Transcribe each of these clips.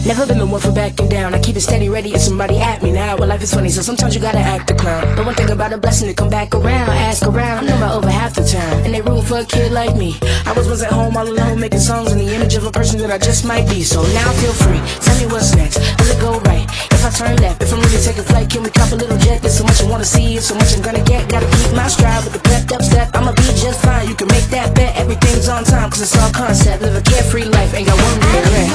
Never been the one for backing down. I keep it steady, ready if somebody at me now. Well, life is funny, so sometimes you gotta act the clown. But one thing about a blessing to come back around, ask around. I'm known by over half the town, and they room for a kid like me. I was at home all alone making songs in the image of a person that I just might be. So now feel free, tell me what's next. Does it go right? If I turn left, if I'm really taking flight, can we cop a little jet? There's so much I wanna see, and so much I'm gonna get. Gotta keep my stride with the pepped up step. I'ma be just fine. You can make that bet. Everything's on time, cause it's all concept. Live a carefree life, ain't got one regret.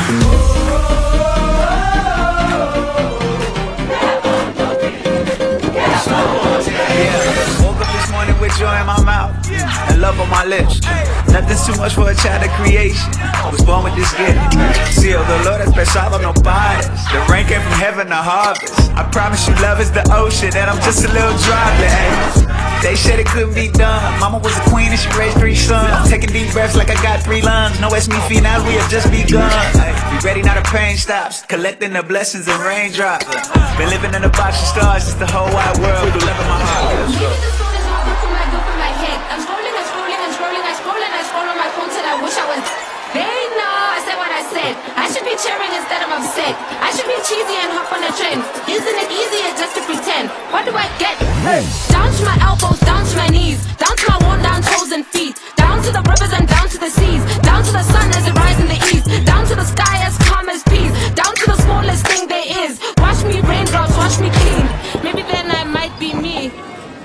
Woke up this morning with joy in my mouth and love on my lips. Nothing's too much for a child of creation. I was born with this gift. See, oh, the Lord has pensado no pares. The rain came from heaven to harvest. I promise you love is the ocean and I'm just a little droplet. They said it couldn't be done. Mama was a queen and she raised 3 sons. I'm taking deep breaths like I got 3 lungs. No, it's me now, we have just begun. Be ready now, the pain stops. Collecting the blessings and raindrops. Been living in a box of stars, it's the whole wide world. We love in my heart. Let's go. I'm scrolling and scrolling and scrolling, I scroll and I scroll on my phone till I wish I was. They know I said what I said. I should be cheering instead of upset. I should be cheesy and hop on a trend. Isn't it easier just to pretend? What do I get? Hey. Down to my elbows, down to my knees, down to my worn down toes and feet, down to the rivers and down to the seas, down to the sun as it rises in the east, down to the sky as calm as peace, down to the smallest thing there is. Wash me raindrops, wash me clean. Maybe then I might be me.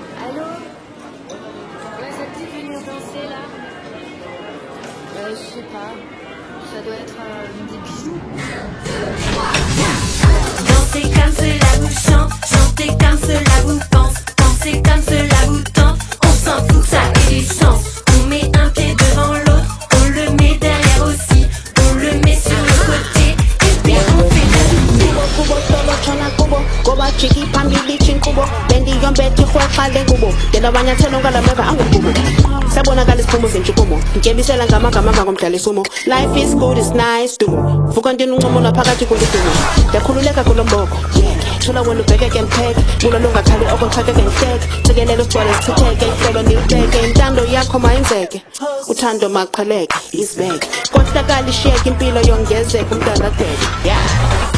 Je sais pas, ça doit être une des bisous. Dansez comme cela vous chante, chantez comme cela vous pense, pensez comme cela vous tente, on s'en fout que ça ait du sens. On met un pied devant l'autre, on le met derrière aussi, on le met sur le côté, et puis on fait le tour. Goba chiki pambili chinkubo bendi yombeti khwaqale kubo dela banyathelo ngalameva angukubo sabonakala isiphumo sentshukumo ngiyebisela ngamagama ngomdlalo isumo. Life is good, it's nice dumo vuka ndini uncomo naphakathi kwedumo yakhululeka kulomboko thula wena ubheke ke mpheke bulo lungakhali okonxake ke nhleke sikelelo sigcwele sichitheke ihlelo nilibeke intando yakho mayenzeke uthando maqheleke isibeke kodwa kali sheke impilo yongezeke umntana dede yeah.